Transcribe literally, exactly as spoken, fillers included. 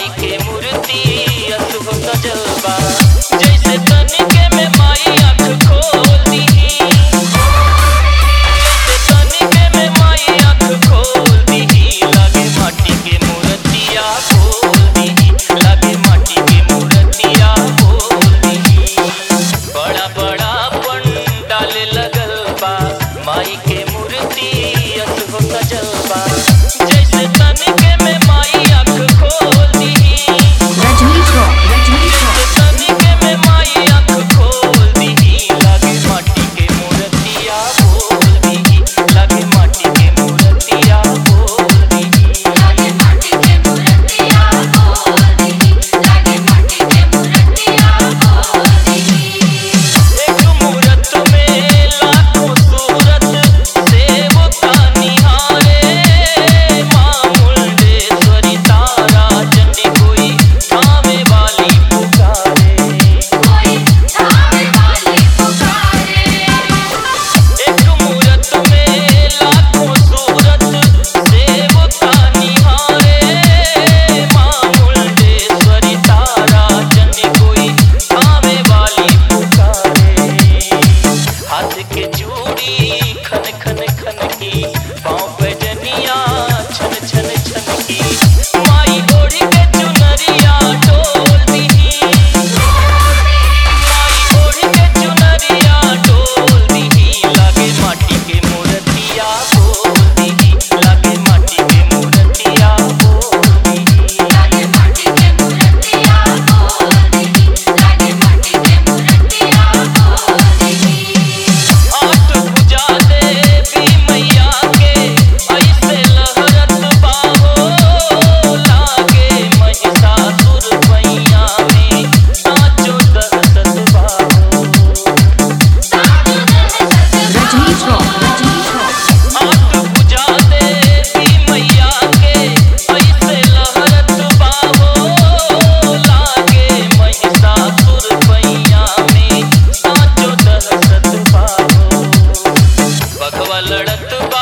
माई के मूर्ति अद्भुत जलवा जैसे तनिके में माई आँख खोल दी जैसे तनिके में माई आँख खोल दी लागे माटी के मूर्तिया बोल दी लागे माटी के मूर्तिया बोल दी बड़ा बड़ा पंडाल लगल बा माई के मूर्ति अद्भुत जलवा जैसे तनिके में माई आँख खोल दी जैसे तनिके में माई आँख खोल दी लागे माटी के मूर्तिया बोल दी लागे माटी के मूर्तिया बोल दी लागे माटी के मूर्तिया बोल दी लागे माटी के मूर्तिया बोल दी एक मूरत में लाखों सूरत सेवका निहारे माँ मुंडेश्वरी तारा चंडी कोई थामे वाली पुकारे कोई थामे वाली पुकारे एक मूरत में लाखों सूरत सेवका निहारे माँ मुंडेश्वरी तारा चंडी कोई थामे वाली पुकारे हाथ के चूड़ी खन खन खन की पाँव पे जनिया छन छन छन की माई ओढ़ के चुनरिया डोल दी माई ओढ़ के चुनरिया डोल दी लागे माटी के मूर्तिया बोल दी लागे माटी के मूर्तिया बोल दी लागे माटी के मूर्तिया बोल दी लागे माटी के मूर्तिया बोल दी आठ पूजा देवी मैया के ऐसे लहरत बाहो लागे महिषासुर पैया में साचो दहशत बाहो साजो दहशत आठ पूजा देवी मैया के ऐसे लहरत बाहो लागे महिषासुर पैया में साचो दहशत बाहो बघवा लड़त